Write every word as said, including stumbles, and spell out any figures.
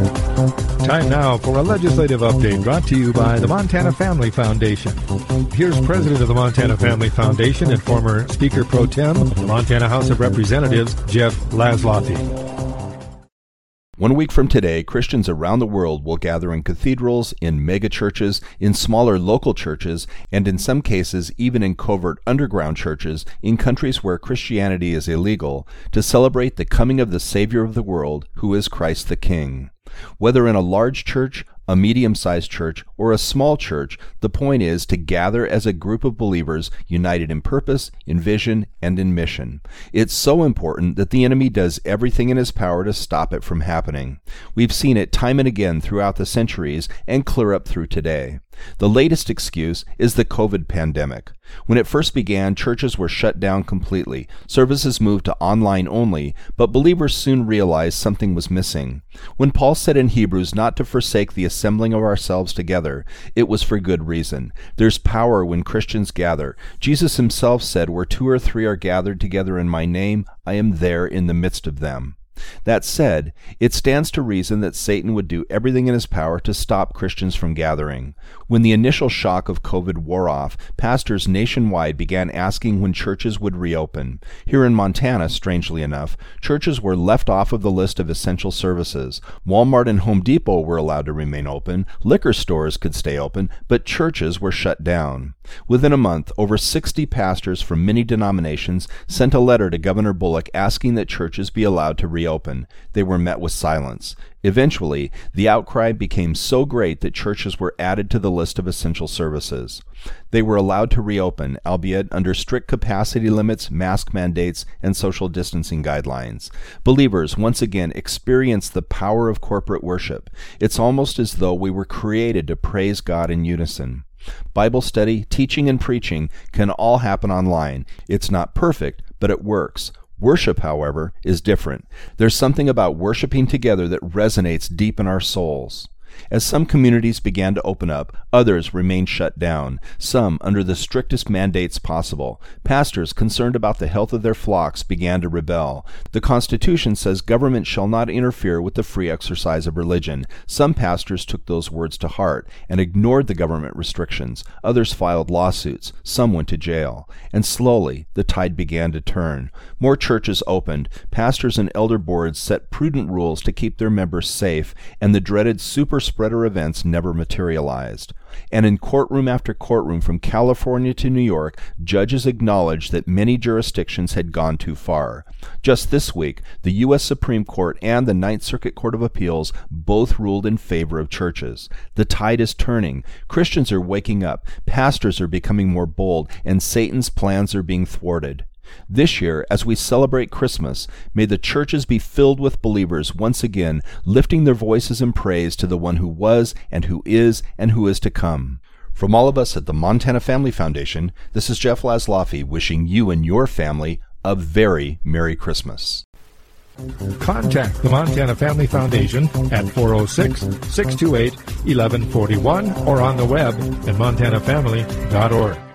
Time now for a legislative update brought to you by the Montana Family Foundation. Here's President of the Montana Family Foundation and former Speaker Pro Tem of the Montana House of Representatives, Jeff Laszloffy. One week from today, Christians around the world will gather in cathedrals, in megachurches, in smaller local churches, and in some cases even in covert underground churches in countries where Christianity is illegal, to celebrate the coming of the Savior of the world, who is Christ the King. Whether in a large church, a medium-sized church, or a small church, the point is to gather as a group of believers united in purpose, in vision, and in mission. It's so important that the enemy does everything in his power to stop it from happening. We've seen it time and again throughout the centuries and clear up through today. The latest excuse is the COVID pandemic. When it first began, churches were shut down completely. Services moved to online only, but believers soon realized something was missing. When Paul said in Hebrews not to forsake the assembling of ourselves together, it was for good reason. There's power when Christians gather. Jesus himself said, "Where two or three are gathered together in my name, I am there in the midst of them." That said, it stands to reason that Satan would do everything in his power to stop Christians from gathering. When the initial shock of COVID wore off, pastors nationwide began asking when churches would reopen. Here in Montana, strangely enough, churches were left off of the list of essential services. Walmart and Home Depot were allowed to remain open, liquor stores could stay open, but churches were shut down. Within a month, over sixty pastors from many denominations sent a letter to Governor Bullock asking that churches be allowed to reopen. They were met with silence. Eventually, the outcry became so great that churches were added to the list of essential services. They were allowed to reopen, albeit under strict capacity limits, mask mandates, and social distancing guidelines. Believers once again experienced the power of corporate worship. It's almost as though we were created to praise God in unison. Bible study, teaching, and preaching can all happen online. It's not perfect, but it works. Worship, however, is different. There's something about worshiping together that resonates deep in our souls. As some communities began to open up, others remained shut down, some under the strictest mandates possible. Pastors concerned about the health of their flocks began to rebel. The Constitution says government shall not interfere with the free exercise of religion. Some pastors took those words to heart and ignored the government restrictions. Others filed lawsuits. Some went to jail. And slowly, the tide began to turn. More churches opened. Pastors and elder boards set prudent rules to keep their members safe, and the dreaded super spreader events never materialized. And in courtroom after courtroom from California to New York, judges acknowledged that many jurisdictions had gone too far. Just this week, the U S Supreme Court and the Ninth Circuit Court of Appeals both ruled in favor of churches. The tide is turning. Christians are waking up. Pastors are becoming more bold, and Satan's plans are being thwarted. This year, as we celebrate Christmas, may the churches be filled with believers once again, lifting their voices in praise to the one who was, and who is, and who is to come. From all of us at the Montana Family Foundation, this is Jeff Laszloffy wishing you and your family a very Merry Christmas. Contact the Montana Family Foundation at four oh six, six two eight, one one four one or on the web at montana family dot org.